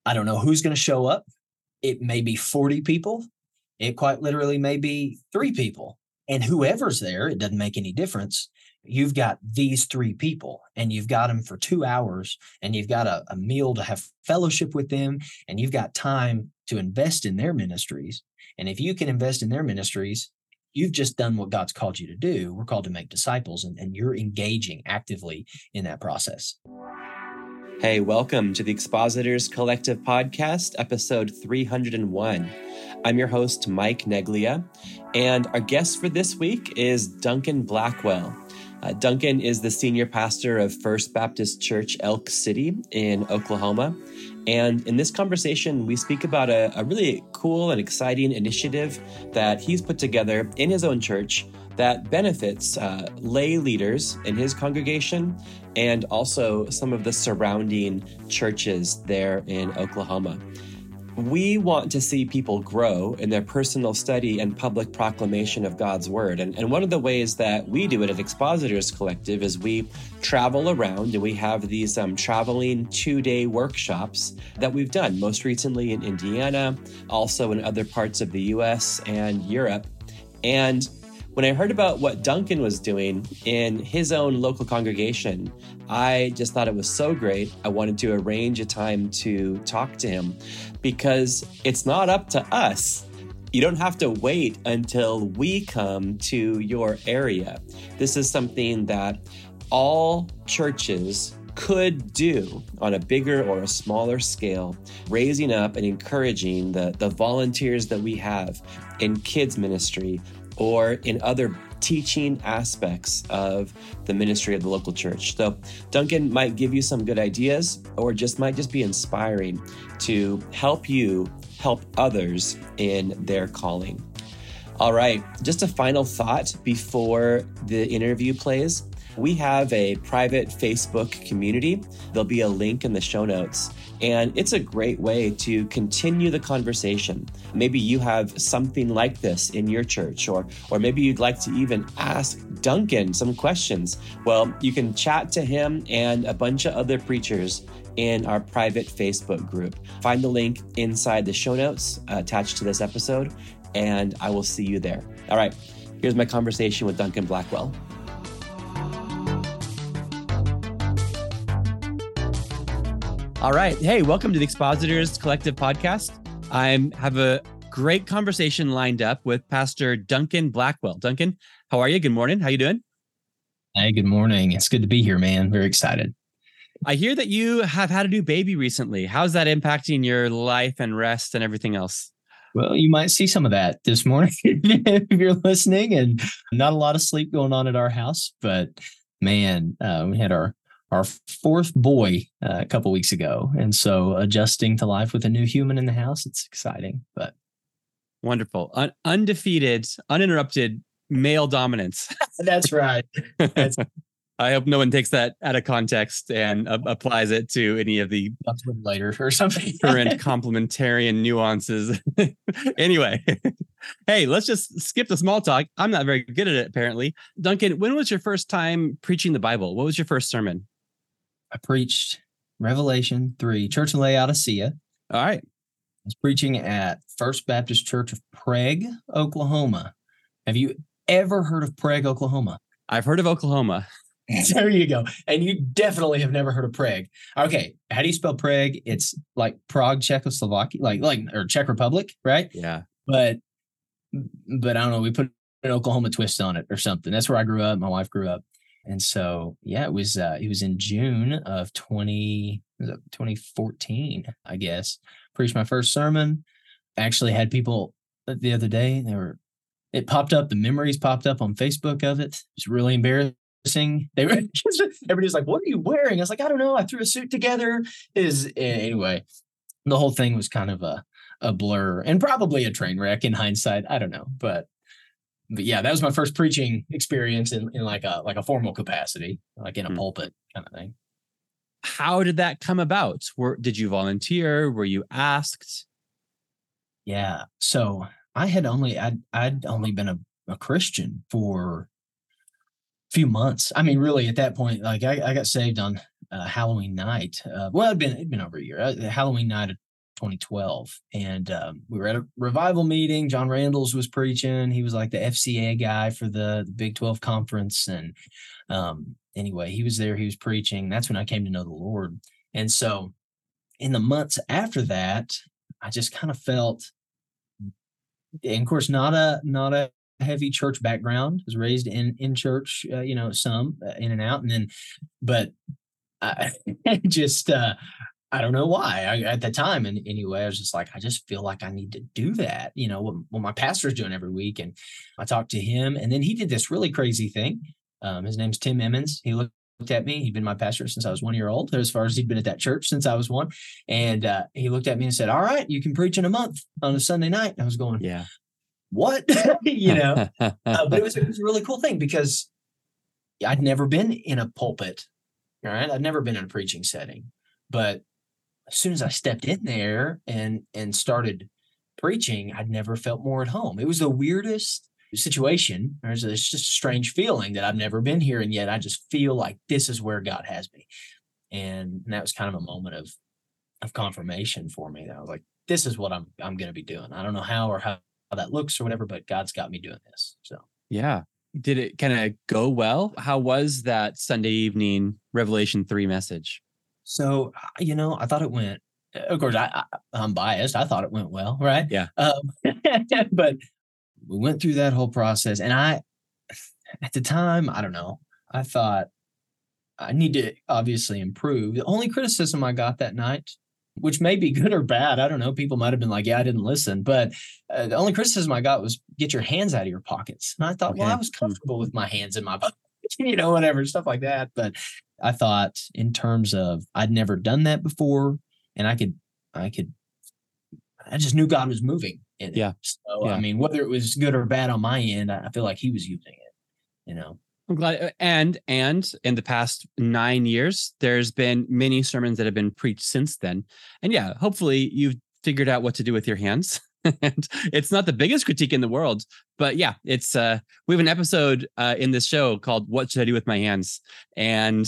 I don't know who's going to show up. It may be 40 people. It quite literally may be 3 people. And whoever's there, it doesn't make any difference. You've got these 3 people and you've got them for 2 hours and you've got a meal to have fellowship with them and you've got time to invest in their ministries. And if you can invest in their ministries, you've just done what God's called you to do. We're called to make disciples, and you're engaging actively in that process. Hey, welcome to the Expositors Collective Podcast, episode 301. I'm your host, Mike Neglia, and our guest for this week is Duncan Blackwell. Duncan is the senior pastor of First Baptist Church, Elk City in Oklahoma. And in this conversation, we speak about a really cool and exciting initiative that he's put together in his own church that benefits lay leaders in his congregation and also some of the surrounding churches there in Oklahoma. We want to see people grow in their personal study and public proclamation of God's word. And one of the ways that we do it at Expositors Collective is we travel around and we have these traveling 2-day workshops that we've done, most recently in Indiana, also in other parts of the US and Europe. And when I heard about what Duncan was doing in his own local congregation, I just thought it was so great. I wanted to arrange a time to talk to him because it's not up to us. You don't have to wait until we come to your area. This is something that all churches could do on a bigger or a smaller scale, raising up and encouraging the volunteers that we have in kids ministry, or in other teaching aspects of the ministry of the local church. So Duncan might give you some good ideas or might just be inspiring to help you help others in their calling. All right, just a final thought before the interview plays. We have a private Facebook community. There'll be a link in the show notes. And it's a great way to continue the conversation. Maybe you have something like this in your church, or maybe you'd like to even ask Duncan some questions. Well, you can chat to him and a bunch of other preachers in our private Facebook group. Find the link inside the show notes attached to this episode, and I will see you there. All right, here's my conversation with Duncan Blackwell. All right. Hey, welcome to the Expositors Collective Podcast. I have a great conversation lined up with Pastor Duncan Blackwell. Duncan, how are you? Good morning. How you doing? Hey, good morning. It's good to be here, man. Very excited. I hear that you have had a new baby recently. How's that impacting your life and rest and everything else? Well, you might see some of that this morning if you're listening, and not a lot of sleep going on at our house, but man, we had our 4th boy a couple weeks ago. And so adjusting to life with a new human in the house, it's exciting, but wonderful. Undefeated, uninterrupted male dominance. That's right. I hope no one takes that out of context and applies it to any of the later or something. Current complementarian nuances. Anyway, hey, let's just skip the small talk. I'm not very good at it, apparently. Duncan, when was your first time preaching the Bible? What was your first sermon? I preached Revelation 3, Church in Laodicea. All right. I was preaching at First Baptist Church of Prague, Oklahoma. Have you ever heard of Prague, Oklahoma? I've heard of Oklahoma. There you go. And you definitely have never heard of Prague. Okay. How do you spell Prague? It's like Prague, Czechoslovakia, or Czech Republic, right? Yeah. But I don't know. We put an Oklahoma twist on it or something. That's where I grew up. My wife grew up. And so, yeah, it was in June of 2014, I guess. Preached my first sermon. Actually had people the other day, it popped up, the memories popped up on Facebook of it. It's really embarrassing. Everybody's like, "What are you wearing?" I was like, "I don't know. I threw a suit together." Anyway, the whole thing was kind of a blur and probably a train wreck in hindsight. I don't know, but yeah, that was my first preaching experience in like a formal capacity, like in a pulpit kind of thing. How did that come about? Did you volunteer? Were you asked? Yeah. So I'd only been a Christian for a few months. I mean, really at that point, like I got saved on Halloween night. Well, it'd been over a year. Halloween night of 2012. And we were at a revival meeting. John Randalls was preaching. He was like the FCA guy for the Big 12 conference. And anyway, he was there. He was preaching. That's when I came to know the Lord. And so in the months after that, I just kind of felt, and of course, not a heavy church background. I was raised in church, some in and out. And then, but I just, I don't know why. At the time, and anyway, I was just like, I just feel like I need to do that. What my pastor's doing every week. And I talked to him, and then he did this really crazy thing. His name's Tim Emmons. He looked at me. He'd been my pastor since I was 1 year old, as far as he'd been at that church since I was one. And he looked at me and said, "All right, you can preach in a month on a Sunday night." And I was going, yeah, what? But it was a really cool thing because I'd never been in a pulpit. All right. I'd never been in a preaching setting, but as soon as I stepped in there and started preaching, I'd never felt more at home. It was the weirdest situation. It's just a strange feeling that I've never been here. And yet I just feel like this is where God has me. And that was kind of a moment of confirmation for me. That I was like, this is what I'm going to be doing. I don't know how that looks or whatever, but God's got me doing this. So, yeah. Did it kind of go well? How was that Sunday evening Revelation 3 message? So, I thought it went, of course, I'm biased. I thought it went well, right? Yeah. But we went through that whole process. And at the time, I don't know, I thought I need to obviously improve. The only criticism I got that night, which may be good or bad, I don't know. People might have been like, yeah, I didn't listen. But the only criticism I got was get your hands out of your pockets. And I thought, well, I was comfortable with my hands in my pockets, whatever, stuff like that. But I thought in terms of I'd never done that before, and I just knew God was moving in it. Yeah. So, I mean, whether it was good or bad on my end, I feel like he was using it, I'm glad. And in the past 9 years, there's been many sermons that have been preached since then. And yeah, hopefully you've figured out what to do with your hands. And it's not the biggest critique in the world, but yeah, it's we have an episode in this show called "What Should I Do with My Hands?" and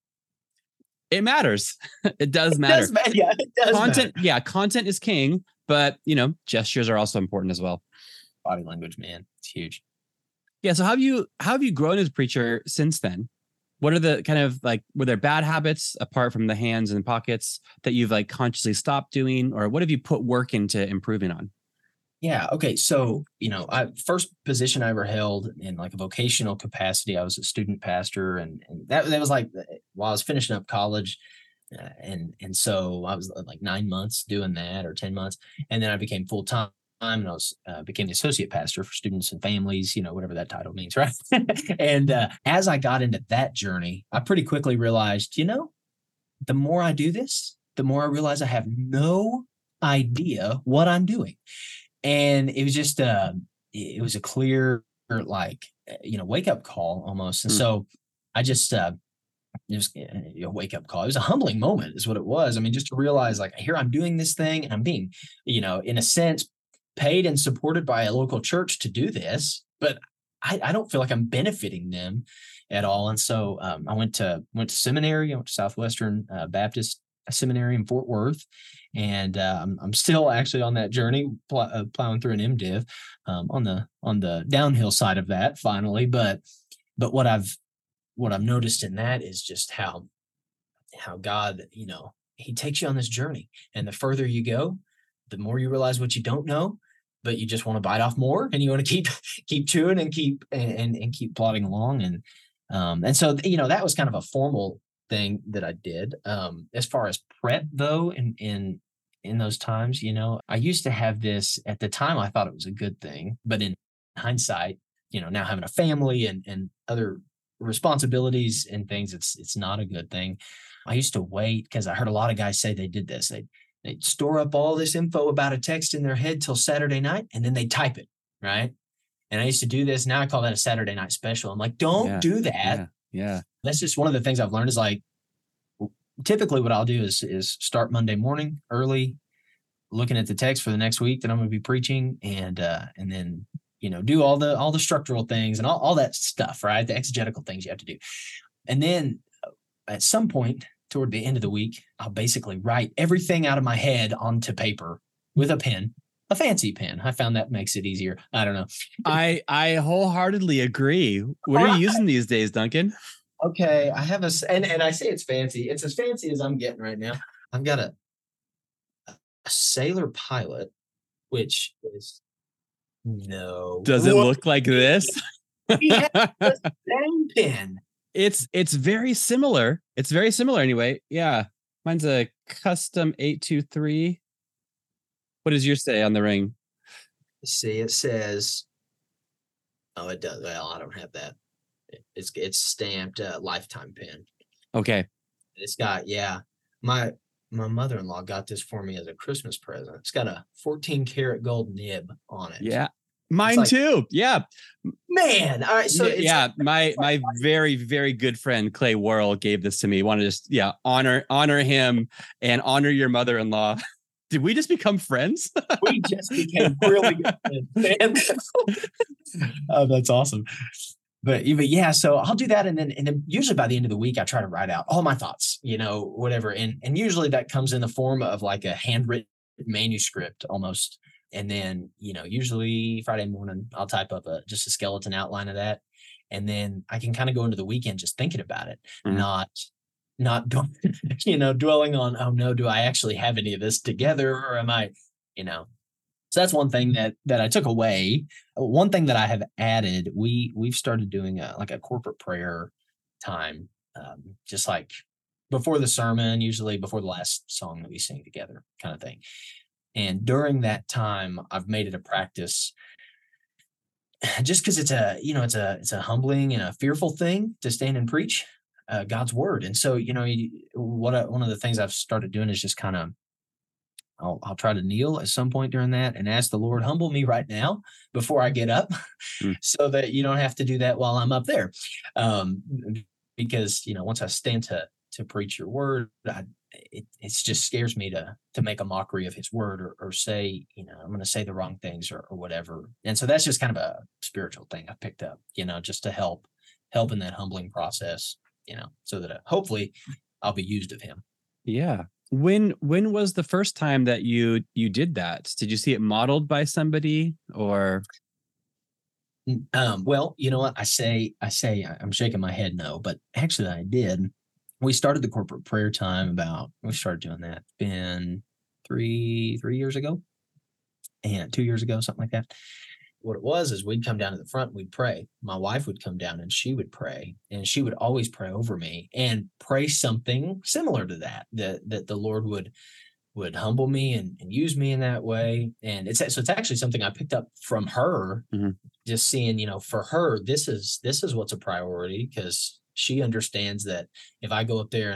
it matters. It does matter. It does content, matter. Content is king, but gestures are also important as well. Body language, man, it's huge. Yeah. So how have you grown as a preacher since then? What are the kind of were there bad habits apart from the hands and pockets that you've consciously stopped doing, or what have you put work into improving on? Yeah. Okay. So, first position I ever held in a vocational capacity, I was a student pastor, and that was while I was finishing up college. And so I was 9 months doing that, or 10 months. And then I became full-time, and I became the associate pastor for students and families, whatever that title means. Right. And as I got into that journey, I pretty quickly realized, the more I do this, the more I realize I have no idea what I'm doing. And it was just, it was a clear, wake up call almost. And so I just, it was a wake up call. It was a humbling moment is what it was. I mean, just to realize here I'm doing this thing and I'm being, in a sense, paid and supported by a local church to do this, but I don't feel like I'm benefiting them at all. And so I went to seminary. I went to Southwestern Baptist Seminary in Fort Worth. And I'm still actually on that journey, plowing through an MDiv on the downhill side of that finally. But what I've noticed in that is just how God, he takes you on this journey, and the further you go, the more you realize what you don't know, but you just want to bite off more, and you want to keep chewing and keep plodding along. And so, that was kind of a formal thing that I did. As far as prep though, in those times, I used to have this at the time. I thought it was a good thing, but in hindsight, now having a family and other responsibilities and things, it's not a good thing. I used to wait, because I heard a lot of guys say they did this. They'd store up all this info about a text in their head till Saturday night, and then they type it, right? And I used to do this. Now I call that a Saturday night special. I'm like, don't do that. Yeah. That's just one of the things I've learned is typically what I'll do is start Monday morning early, looking at the text for the next week that I'm going to be preaching, and then do all the structural things and all that stuff, right? The exegetical things you have to do, and then at some point toward the end of the week, I'll basically write everything out of my head onto paper with a pen, a fancy pen. I found that makes it easier. I don't know. I wholeheartedly agree. What are you using these days, Duncan? Okay, I have and I say it's fancy. It's as fancy as I'm getting right now. I've got a Sailor Pilot, which is no. Does it look like this? He has the same pen. It's very similar. It's very similar anyway. Yeah. Mine's a custom 823. What does yours say on the ring? See, it says, oh, it does. Well, I don't have that. It's stamped lifetime pen. Okay. It's got, yeah. My mother-in-law got this for me as a Christmas present. It's got a 14 karat gold nib on it. Yeah. Mine too. Yeah. Man. All right. So yeah, my very, very good friend Clay Worrell gave this to me. Want to just honor him and honor your mother-in-law. Did we just become friends? We just became really good friends. Oh, that's awesome. But yeah, so I'll do that. And then usually by the end of the week, I try to write out all my thoughts, whatever. And usually that comes in the form of like a handwritten manuscript almost. And then, usually Friday morning, I'll type up just a skeleton outline of that. And then I can kind of go into the weekend just thinking about it, not going, dwelling on, oh no, do I actually have any of this together? Or am I, so that's one thing that I took away. One thing that I have added, we've started doing a corporate prayer time, just like before the sermon, usually before the last song that we sing together kind of thing. And during that time, I've made it a practice just because it's a humbling and a fearful thing to stand and preach God's word. And so, one of the things I've started doing is just kind of, I'll try to kneel at some point during that and ask the Lord, humble me right now before I get up so that you don't have to do that while I'm up there. Because, once I stand to preach your word, it just scares me to make a mockery of his word or say, I'm going to say the wrong things or whatever. And so that's just kind of a spiritual thing I picked up, just to help in that humbling process, so that hopefully I'll be used of him. Yeah. When was the first time that you did that? Did you see it modeled by somebody or? Well, you know what I say, I'm shaking my head no, but actually I did. We started the corporate prayer time we started doing that been 3 years ago and 2 years ago, something like that. What it was is we'd come down to the front, we'd pray. My wife would come down and she would pray, and she would always pray over me and pray something similar to that the Lord would humble me and use me in that way. And it's actually something I picked up from her, just seeing, for her, this is what's a priority, because she understands that if I go up there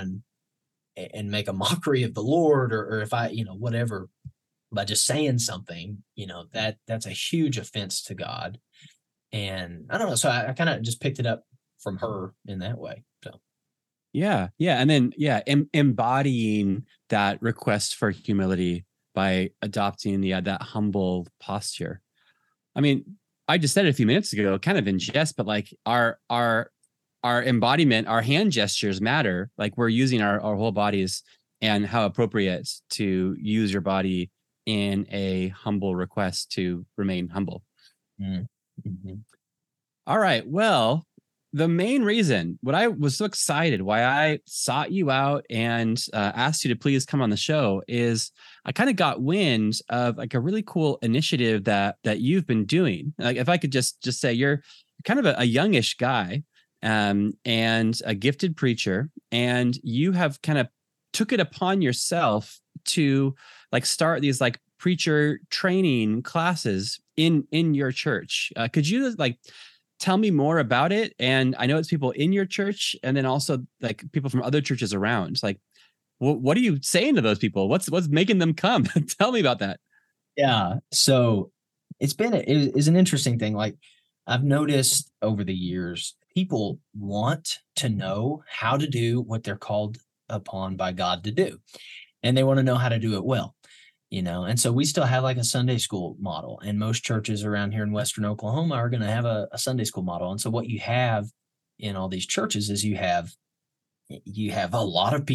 and make a mockery of the Lord or if I, whatever, by just saying something, that's a huge offense to God. And I don't know. So I kind of just picked it up from her in that way. So. Yeah. And then, embodying that request for humility by adopting that humble posture. I mean, I just said it a few minutes ago, kind of in jest, but like our embodiment, our hand gestures matter. Like we're using our whole bodies, and how appropriate to use your body in a humble request to remain humble. Mm-hmm. All right. Well, the main reason what I was so excited why I sought you out and asked you to please come on the show is I kind of got wind of like a really cool initiative that you've been doing. Like if I could just say you're kind of a youngish guy and a gifted preacher, and you have kind of took it upon yourself to like start these like preacher training classes in your church. Could you like tell me more about it? And I know it's people in your church and then also like people from other churches around. Like, what are you saying to those people? What's making them come? Tell me about that. Yeah. So it is an interesting thing. Like I've noticed over the years, people want to know how to do what they're called upon by God to do. And they want to know how to do it well, and so we still have like a Sunday school model, and most churches around here in Western Oklahoma are going to have a Sunday school model. And so what you have in all these churches is you have a lot of people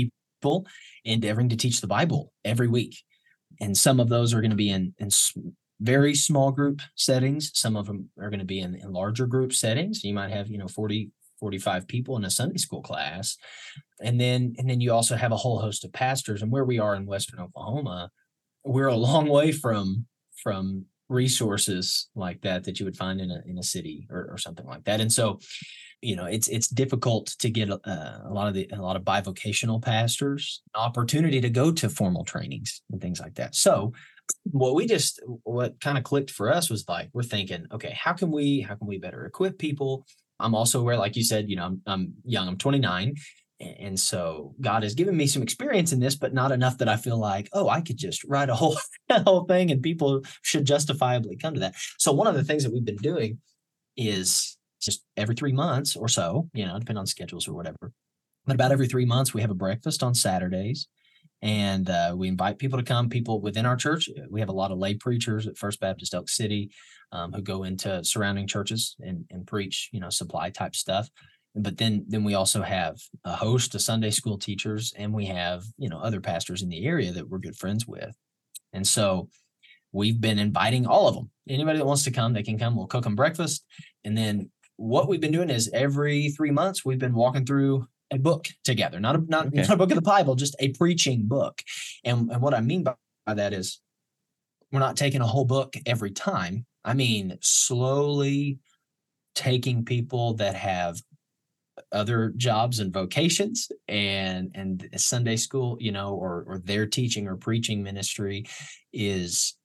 people endeavoring to teach the Bible every week. And some of those are going to be in very small group settings. Some of them are going to be in larger group settings. You might have, 40, 45 people in a Sunday school class. And then you also have a whole host of pastors. And where we are in Western Oklahoma, we're a long way from resources like that you would find in a city or something like that. And so, it's difficult to get a lot of bivocational pastors an opportunity to go to formal trainings and things like that. So what kind of clicked for us was like, we're thinking, okay, how can we better equip people? I'm also aware, like you said, I'm young, I'm 29. And so God has given me some experience in this, but not enough that I feel like, oh, I could just write a whole thing and people should justifiably come to that. So one of the things that we've been doing is just every 3 months or so, depending on schedules or whatever, but about every 3 months, we have a breakfast on Saturdays. And we invite people to come, people within our church. We have a lot of lay preachers at First Baptist Elk City who go into surrounding churches and preach, supply type stuff. But then we also have a host of Sunday school teachers, and we have, other pastors in the area that we're good friends with. And so we've been inviting all of them. Anybody that wants to come, they can come. We'll cook them breakfast. And then what we've been doing is every 3 months, we've been walking through a book together, not a book of the Bible, just a preaching book. And what I mean by that is we're not taking a whole book every time. I mean, slowly taking people that have other jobs and vocations and Sunday school, or their teaching or preaching ministry is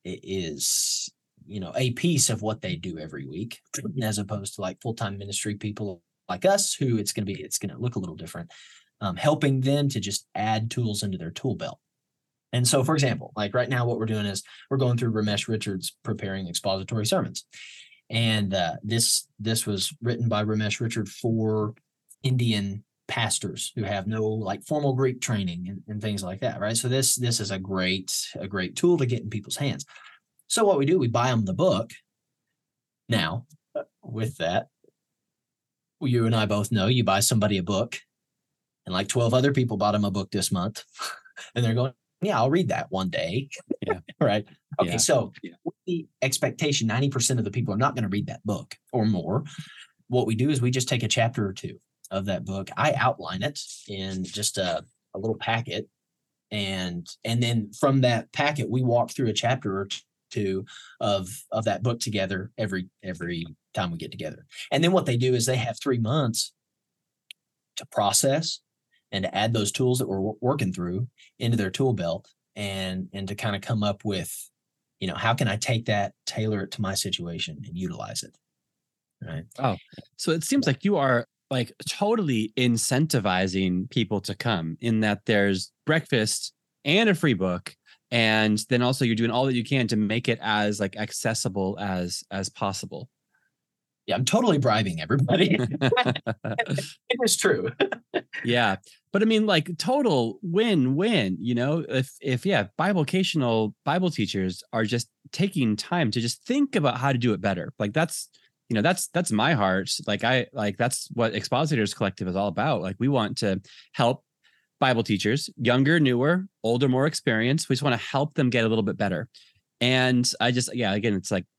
a piece of what they do every week, as opposed to like full-time ministry people like us, who it's going to look a little different, helping them to just add tools into their tool belt. And so, for example, like right now, what we're doing is we're going through Ramesh Richards Preparing Expository Sermons. And this was written by Ramesh Richard for Indian pastors who have no like formal Greek training and things like that, right? So this is a great tool to get in people's hands. So what we do, we buy them the book. Now, with that, you and I both know you buy somebody a book, and like 12 other people bought them a book this month, and they're going, yeah, I'll read that one day. Yeah. Right. Okay. Yeah. So with the expectation, 90% of the people are not going to read that book or more. What we do is we just take a chapter or two of that book. I outline it in just a little packet. And then from that packet, we walk through a chapter or two of that book together every time we get together. And then what they do is they have 3 months to process and to add those tools that we're working through into their tool belt and to kind of come up with, how can I take that, tailor it to my situation and utilize it? Right. Oh, so it seems like you are like totally incentivizing people to come, in that there's breakfast and a free book. And then also you're doing all that you can to make it as like accessible as possible. Yeah, I'm totally bribing everybody. It was true. Yeah. But I mean, like total win-win, if bivocational Bible teachers are just taking time to just think about how to do it better. Like that's my heart. That's what Expositors Collective is all about. Like we want to help Bible teachers, younger, newer, older, more experienced. We just want to help them get a little bit better. And again, it's like,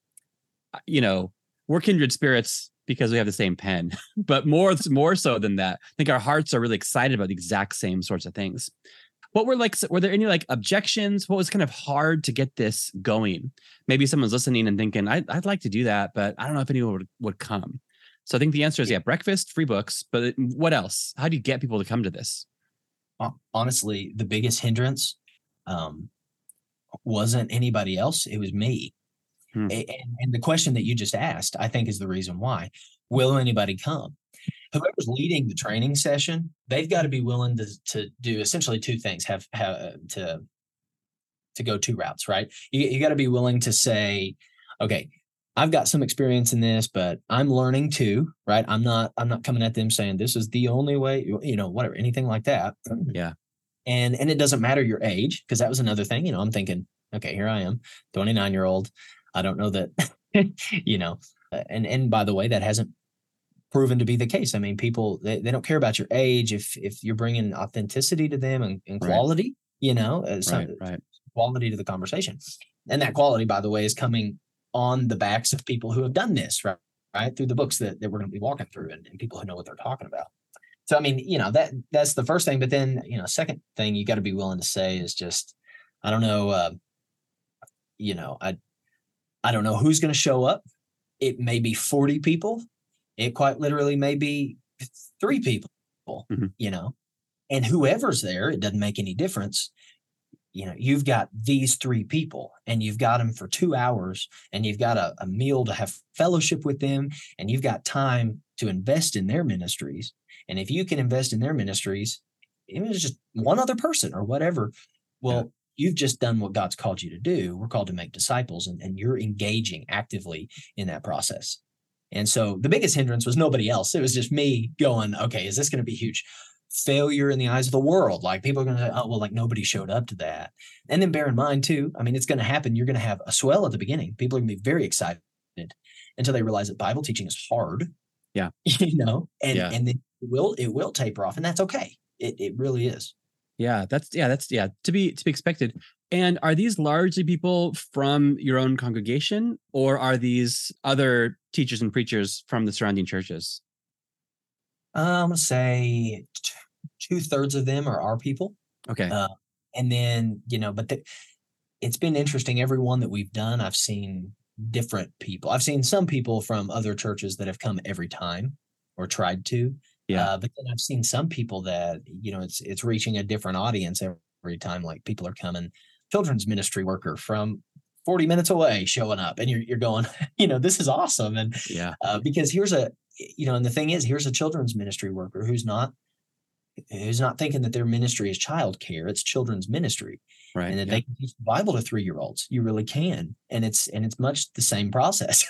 we're kindred spirits because we have the same pen, but more so than that, I think our hearts are really excited about the exact same sorts of things. Were there any like objections? What was kind of hard to get this going? Maybe someone's listening and thinking, I'd like to do that, but I don't know if anyone would come. So I think the answer is breakfast, free books, but what else? How do you get people to come to this? Honestly, the biggest hindrance wasn't anybody else. It was me. And the question that you just asked, I think, is the reason why. Will anybody come? Whoever's leading the training session, they've got to be willing to do essentially two things, have to go two routes, right? You got to be willing to say, okay, I've got some experience in this, but I'm learning too, right? I'm not coming at them saying this is the only way, whatever, anything like that. Yeah. And it doesn't matter your age, because that was another thing, I'm thinking, okay, here I am, 29-year-old. I don't know that, and by the way, that hasn't proven to be the case. I mean, people, they don't care about your age. If you're bringing authenticity to them and quality, Right. Quality to the conversation. And that quality, by the way, is coming on the backs of people who have done this, right? Through the books that we're going to be walking through and people who know what they're talking about. So, I mean, that's the first thing. But then, second thing you got to be willing to say is just, I don't know, I don't know who's going to show up. It may be 40 people. It quite literally may be 3 people, and whoever's there, it doesn't make any difference. You've got these 3 people and you've got them for 2 hours and you've got a meal to have fellowship with them and you've got time to invest in their ministries. And if you can invest in their ministries, even if it's just one other person or whatever, well, you've just done what God's called you to do. We're called to make disciples, and you're engaging actively in that process. And so the biggest hindrance was nobody else. It was just me going, okay, is this going to be huge failure in the eyes of the world? Like, people are going to say, oh, well, like, nobody showed up to that. And then bear in mind too, I mean, it's going to happen. You're going to have a swell at the beginning. People are going to be very excited until they realize that Bible teaching is hard. Yeah. And then it will taper off, and that's okay. It really is. Yeah, that's to be expected. And are these largely people from your own congregation, or are these other teachers and preachers from the surrounding churches? I'm gonna say 2/3 of them are our people. Okay. And then, but it's been interesting. Every one that we've done, I've seen different people. I've seen some people from other churches that have come every time or tried to. Yeah. But then I've seen some people that, it's reaching a different audience every time. Like, people are coming, children's ministry worker from 40 minutes away showing up, and you're going, this is awesome. And because here's and the thing is, here's a children's ministry worker who's not thinking that their ministry is childcare. It's children's ministry. Right. And that they can teach the Bible to 3-year-olds. You really can. And it's much the same process,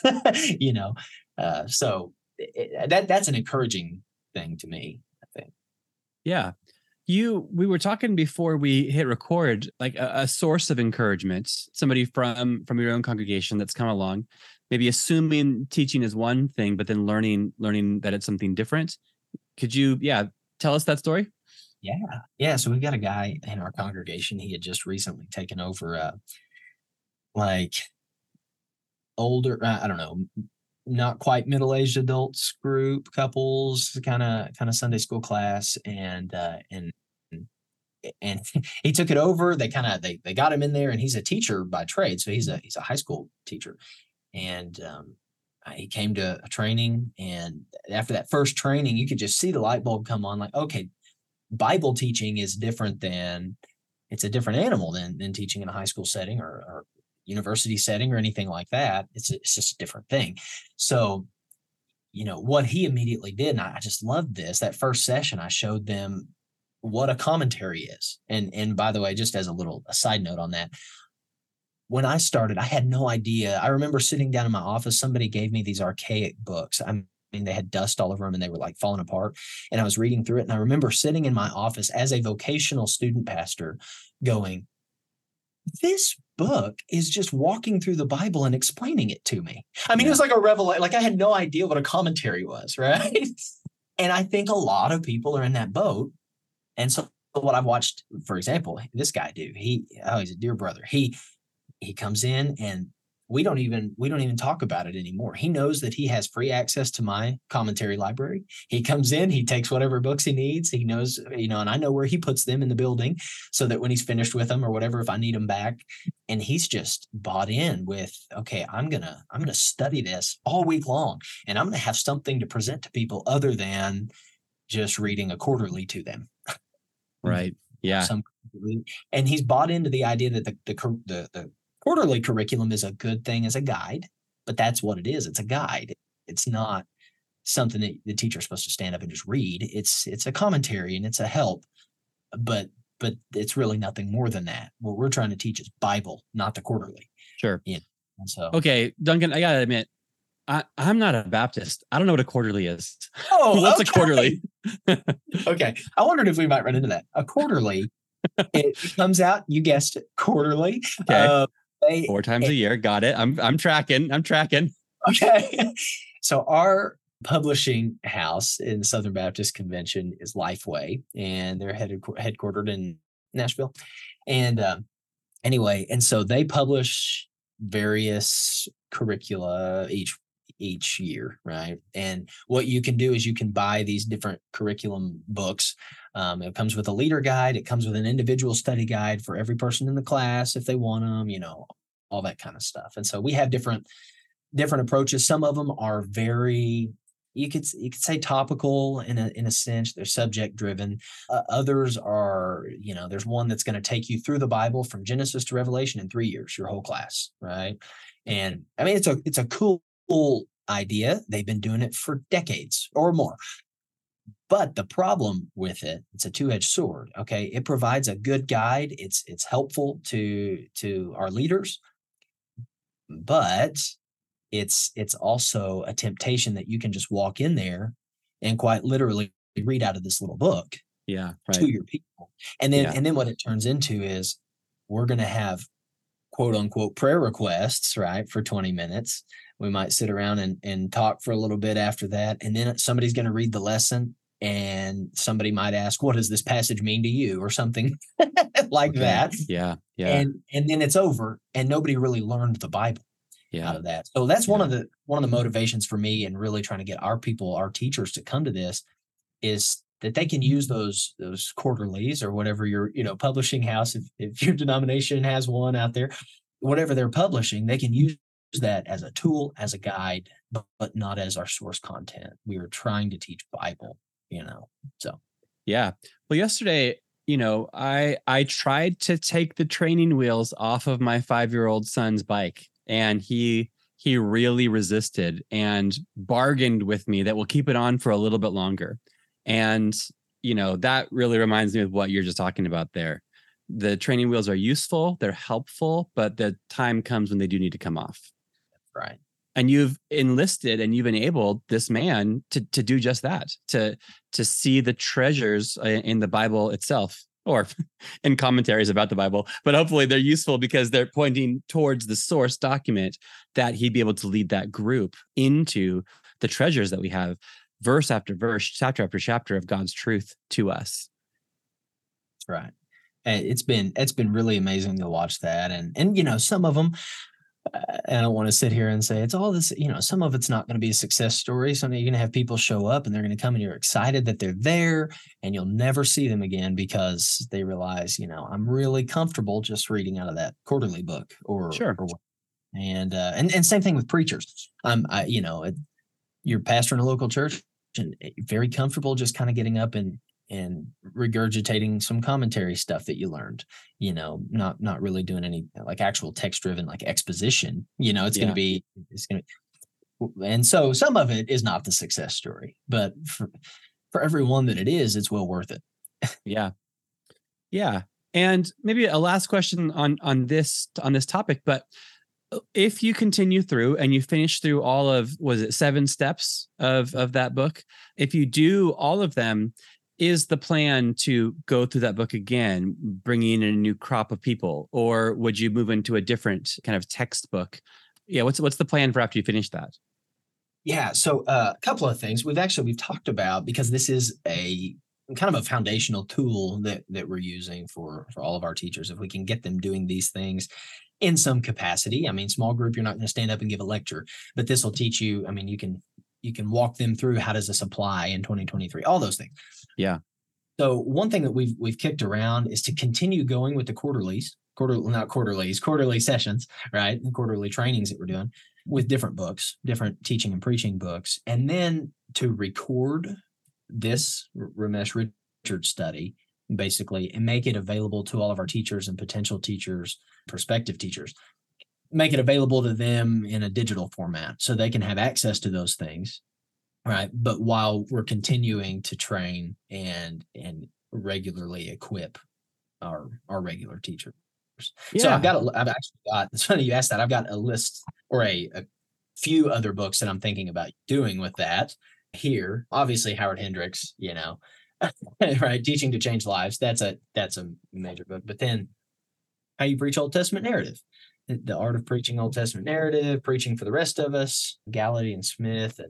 so that's an encouraging thing to me, I think. Yeah. We were talking before we hit record, like a source of encouragement, somebody from your own congregation that's come along, maybe assuming teaching is one thing, but then learning that it's something different. Could you, tell us that story? Yeah. So we've got a guy in our congregation. He had just recently taken over, older, I don't know, not quite middle-aged adults group, couples, kind of Sunday school class, and he took it over. They got him in there, and he's a teacher by trade, so he's a high school teacher. And he came to a training, and after that first training, you could just see the light bulb come on. Like, okay, Bible teaching is different it's a different animal than teaching in a high school setting or university setting or anything like that. It's just a different thing. So, what he immediately did, and I just loved this, that first session, I showed them what a commentary is. And by the way, just as a side note on that, when I started, I had no idea. I remember sitting down in my office, somebody gave me these archaic books. I mean, they had dust all over them and they were like falling apart. And I was reading through it. And I remember sitting in my office as a vocational student pastor going, this book is just walking through the Bible and explaining it to me. I mean, It was like a revelation. Like, I had no idea what a commentary was, right? And I think a lot of people are in that boat. And so what I've watched, for example, this guy do, he's a dear brother. He comes in, and we don't even talk about it anymore. He knows that he has free access to my commentary library. He comes in, he takes whatever books he needs. He knows, and I know where he puts them in the building, so that when he's finished with them or whatever, if I need them back, and he's just bought in with, okay, I'm going to study this all week long, and I'm going to have something to present to people other than just reading a quarterly to them. Right. Yeah. And he's bought into the idea that the quarterly curriculum is a good thing as a guide, but that's what it is. It's a guide. It's not something that the teacher's supposed to stand up and just read. It's a commentary and it's a help, but it's really nothing more than that. What we're trying to teach is Bible, not the quarterly. Sure. Yeah. So, okay, Duncan, I gotta admit, I'm not a Baptist. I don't know what a quarterly is. Oh, what's a quarterly? Okay. I wondered if we might run into that. A quarterly, it comes out, you guessed it, quarterly. Okay. 4 times a year. Got it. I'm tracking. Okay. So our publishing house in Southern Baptist Convention is Lifeway, and they're headquartered in Nashville. And anyway, and so they publish various curricula each year, right? And what you can do is you can buy these different curriculum books. It comes with a leader guide. It comes with an individual study guide for every person in the class if they want them, all that kind of stuff. And so we have different approaches. Some of them are very, you could say, topical in a sense. They're subject driven. Others are, there's one that's going to take you through the Bible from Genesis to Revelation in 3 years, your whole class, right? And I mean, it's a cool idea. They've been doing it for decades or more. But the problem with it, it's a two-edged sword. Okay, it provides a good guide. It's helpful to our leaders, but it's also a temptation that you can just walk in there and quite literally read out of this little book to your people. And then what it turns into is we're going to have quote unquote prayer requests, right, for 20 minutes. We might sit around and talk for a little bit after that. And then somebody's going to read the lesson and somebody might ask, what does this passage mean to you, or something like that. Yeah. And then it's over and nobody really learned the Bible out of that. So that's one of the motivations for me and really trying to get our people, our teachers, to come to this, is that they can use those quarterlies or whatever your publishing house, if your denomination has one out there, whatever they're publishing, they can use that as a tool, as a guide, but not as our source content. We are trying to teach Bible, so. Yeah. Well, yesterday, I tried to take the training wheels off of my 5-year-old son's bike, and he really resisted and bargained with me that we'll keep it on for a little bit longer. And, that really reminds me of what you're just talking about there. The training wheels are useful, they're helpful, but the time comes when they do need to come off. Right. And you've enlisted and you've enabled this man to do just that, to see the treasures in the Bible itself, or in commentaries about the Bible. But hopefully they're useful because they're pointing towards the source document, that he'd be able to lead that group into the treasures that we have, verse after verse, chapter after chapter of God's truth to us. That's right. And it's been really amazing to watch that. And some of them, I don't want to sit here and say it's all this, some of it's not going to be a success story. Some you're going to have people show up and they're going to come and you're excited that they're there, and you'll never see them again because they realize, I'm really comfortable just reading out of that quarterly book or and same thing with preachers. You're pastor in a local church and very comfortable just kind of getting up and regurgitating some commentary stuff that you learned, not really doing any like actual text driven, like exposition, and so some of it is not the success story, but for everyone that it is, it's well worth it. Yeah. And maybe a last question on this topic, but if you continue through and you finish through all of, was it 7 steps of that book? If you do all of them, is the plan to go through that book again, bringing in a new crop of people, or would you move into a different kind of textbook? Yeah. What's the plan for after you finish that? Yeah. So a couple of things we've talked about, because this is a kind of a foundational tool that we're using for all of our teachers. If we can get them doing these things in some capacity, I mean, small group, you're not going to stand up and give a lecture, but this will teach you. I mean, you can walk them through how does this apply in 2023, all those things. Yeah. So one thing that we've kicked around is to continue going with the quarterly sessions, right? The quarterly trainings that we're doing with different books, different teaching and preaching books, and then to record this Ramesh Richards study basically and make it available to all of our teachers and potential teachers, prospective teachers, make it available to them in a digital format so they can have access to those things. Right. But while we're continuing to train and regularly equip our regular teachers. Yeah. So I've actually got, it's funny you asked that. I've got a list or a few other books that I'm thinking about doing with that here. Obviously Howard Hendricks, right. Teaching to Change Lives. That's a major book. But then How You Preach Old Testament Narrative. The Art of Preaching Old Testament Narrative, Preaching for the Rest of Us, Gallaty and Smith, and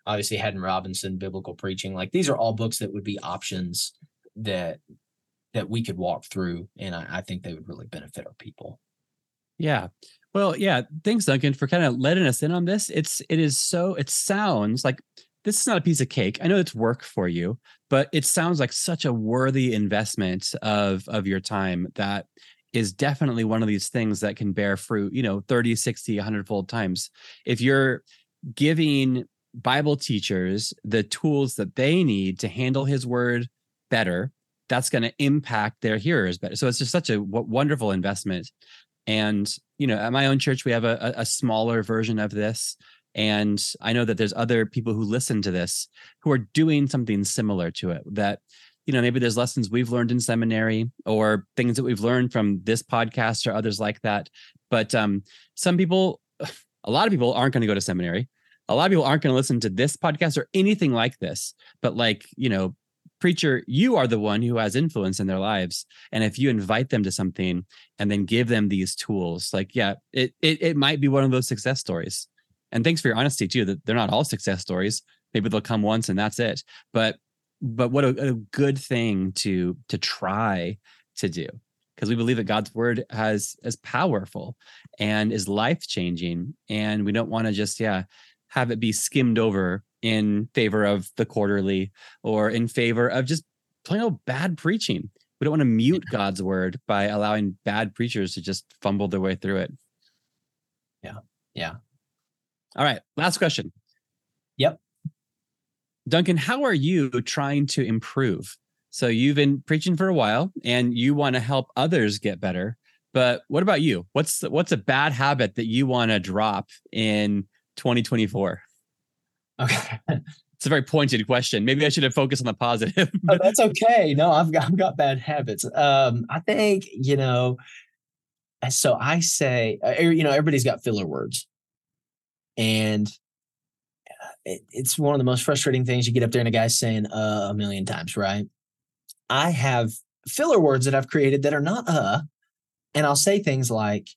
obviously Haddon Robinson, Biblical Preaching. Like these are all books that would be options that we could walk through. And I think they would really benefit our people. Yeah. Well, yeah. Thanks, Duncan, for kind of letting us in on this. It sounds like this is not a piece of cake. I know it's work for you, but it sounds like such a worthy investment of your time that is definitely one of these things that can bear fruit, 30, 60, 100-fold times. If you're giving Bible teachers the tools that they need to handle his word better, that's going to impact their hearers better. So it's just such a wonderful investment. And, at my own church, we have a smaller version of this. And I know that there's other people who listen to this who are doing something similar to it, that, maybe there's lessons we've learned in seminary or things that we've learned from this podcast or others like that. But some people, a lot of people aren't going to go to seminary. A lot of people aren't going to listen to this podcast or anything like this. But preacher, you are the one who has influence in their lives. And if you invite them to something and then give them these tools, it might be one of those success stories. And thanks for your honesty too, that they're not all success stories. Maybe they'll come once and that's it. But what a good thing to try to do, because we believe that God's word is powerful and is life-changing. And we don't want to just, have it be skimmed over in favor of the quarterly or in favor of just plain old bad preaching. We don't want to mute God's word by allowing bad preachers to just fumble their way through it. Yeah. All right. Last question. Yep. Duncan, how are you trying to improve? So you've been preaching for a while and you want to help others get better. But what about you? What's a bad habit that you want to drop in 2024? Okay. It's a very pointed question. Maybe I should have focused on the positive. Oh, that's okay. No, I've got bad habits. I think, so I say, everybody's got filler words. And it's one of the most frustrating things. You get up there and a guy's saying a million times, right? I have filler words that I've created that are not and I'll say things like,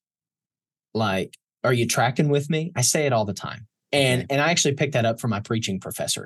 are you tracking with me? I say it all the time. And I actually picked that up from my preaching professor.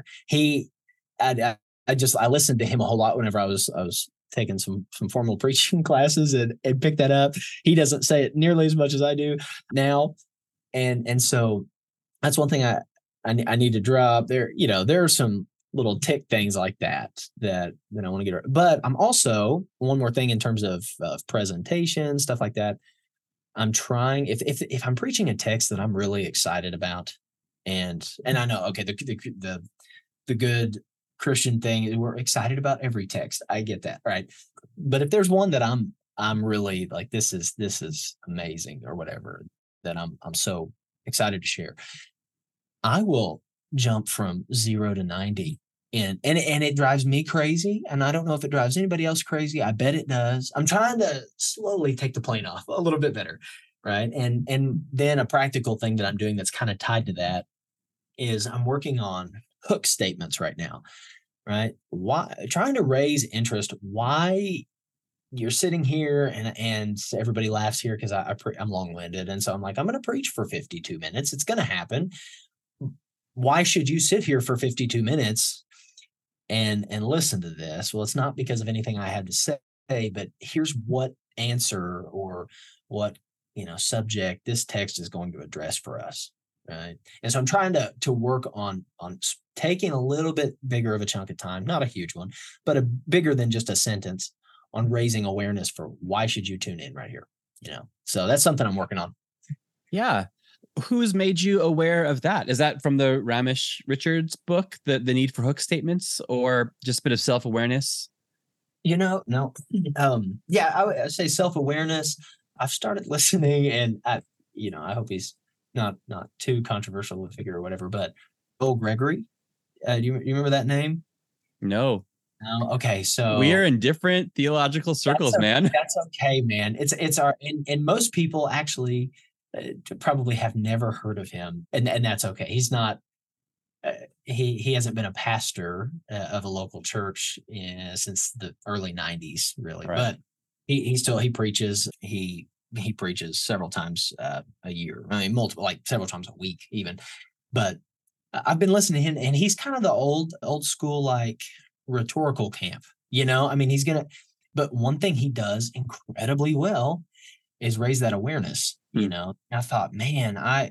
I listened to him a whole lot whenever I was taking some formal preaching classes and picked that up. He doesn't say it nearly as much as I do now. And so that's one thing I need to drop there. There are some little tick things like that I want to get. But I'm also, one more thing in terms of presentation, stuff like that. I'm trying, if I'm preaching a text that I'm really excited about, and I know, okay, the good Christian thing, we're excited about every text. I get that, right? But if there's one that I'm really like, this is amazing or whatever, that I'm so excited to share, I will jump from 0 to 90. And it drives me crazy. And I don't know if it drives anybody else crazy. I bet it does. I'm trying to slowly take the plane off a little bit better. Right. And then a practical thing that I'm doing that's kind of tied to that is I'm working on hook statements right now. Right. Why trying to raise interest, why you're sitting here and everybody laughs here because I'm long-winded. And so I'm like, I'm going to preach for 52 minutes. It's going to happen. Why should you sit here for 52 minutes and listen to this? Well, it's not because of anything I have to say, but here's what answer or what, subject this text is going to address for us. Right. And so I'm trying to work on taking a little bit bigger of a chunk of time, not a huge one, but a bigger than just a sentence, on raising awareness for why should you tune in right here. So that's something I'm working on. Yeah. Who's made you aware of that? Is that from the Ramesh Richards book, the need for hook statements, or just a bit of self-awareness? No. I would say self-awareness. I've started listening, and I hope he's not too controversial of a figure or whatever, but Bill Gregory. Do you remember that name? No. Okay, so we are in different theological circles, man. That's okay, man. It's our and most people actually probably have never heard of him, and that's okay. He's not. He hasn't been a pastor of a local church since the early 90s, really. Right. But he preaches. He preaches several times a year. I mean, multiple, like several times a week, even. But I've been listening to him, and he's kind of the old school, like rhetorical camp, I mean, but one thing he does incredibly well is raise that awareness, I thought, man, I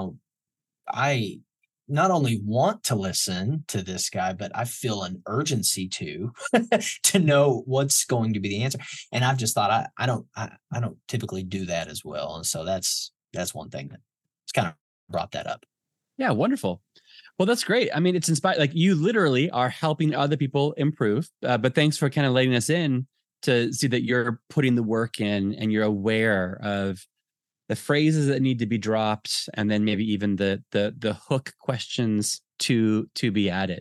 not only want to listen to this guy, but I feel an urgency to know what's going to be the answer. And I've just thought I don't typically do that as well. And so that's one thing that's kind of brought that up. Yeah, wonderful. Well, that's great. I mean, it's inspired. Like, you literally are helping other people improve. But thanks for kind of letting us in to see that you're putting the work in and you're aware of the phrases that need to be dropped, and then maybe even the hook questions to be added.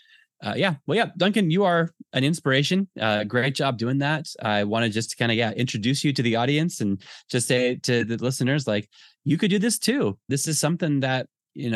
Duncan, you are an inspiration. Great job doing that. I want to just kind of introduce you to the audience and just say to the listeners, like, you could do this too. This is something that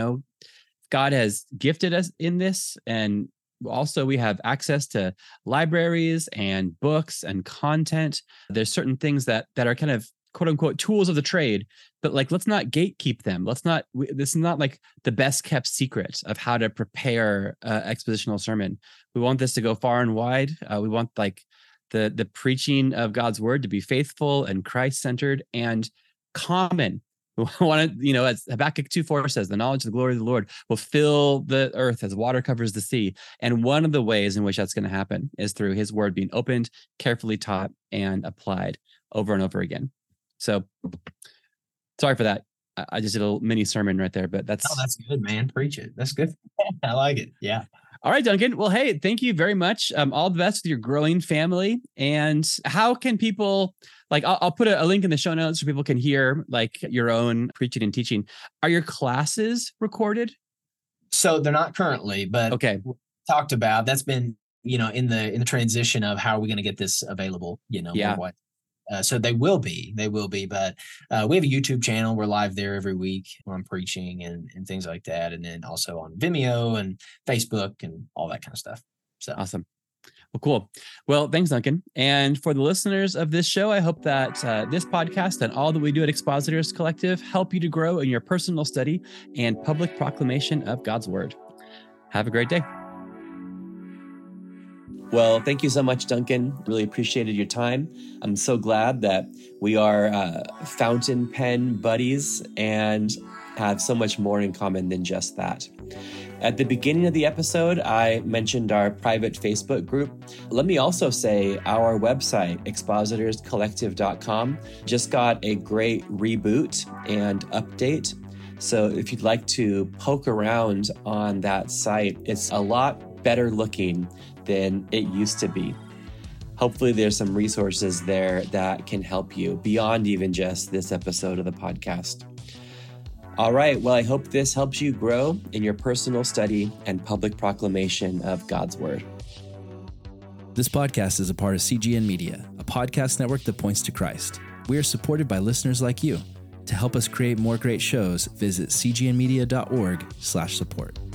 God has gifted us in this, and also we have access to libraries and books and content. There's certain things that are kind of quote unquote tools of the trade, but like, let's not gatekeep them. This is not like the best kept secret of how to prepare expositional sermon. We want this to go far and wide. We want like the preaching of God's word to be faithful and Christ-centered and common. We want to, as Habakkuk 2:4 says, the knowledge of the glory of the Lord will fill the earth as water covers the sea. And one of the ways in which that's going to happen is through his word being opened, carefully taught, and applied over and over again. So sorry for that. I just did a little mini sermon right there, but that's good, man. Preach it. That's good. I like it. Yeah. All right, Duncan. Well, hey, thank you very much. All the best with your growing family. And how can people, like, I'll put a link in the show notes so people can hear like your own preaching and teaching. Are your classes recorded? So they're not currently, but okay. Talked about, that's been, in the transition of how are we going to get this available, worldwide. So they will be, but we have a YouTube channel. We're live there every week where I'm preaching and things like that. And then also on Vimeo and Facebook and all that kind of stuff. So awesome. Well, cool. Well, thanks, Duncan. And for the listeners of this show, I hope that this podcast and all that we do at Expositors Collective help you to grow in your personal study and public proclamation of God's word. Have a great day. Well, thank you so much, Duncan. Really appreciated your time. I'm so glad that we are fountain pen buddies and have so much more in common than just that. At the beginning of the episode, I mentioned our private Facebook group. Let me also say our website, expositorscollective.com, just got a great reboot and update. So if you'd like to poke around on that site, it's a lot better looking than it used to be. Hopefully there's some resources there that can help you beyond even just this episode of the podcast. All right, well, I hope this helps you grow in your personal study and public proclamation of God's word. This podcast is a part of CGN Media, a podcast network that points to Christ. We are supported by listeners like you. To help us create more great shows, visit cgnmedia.org/support.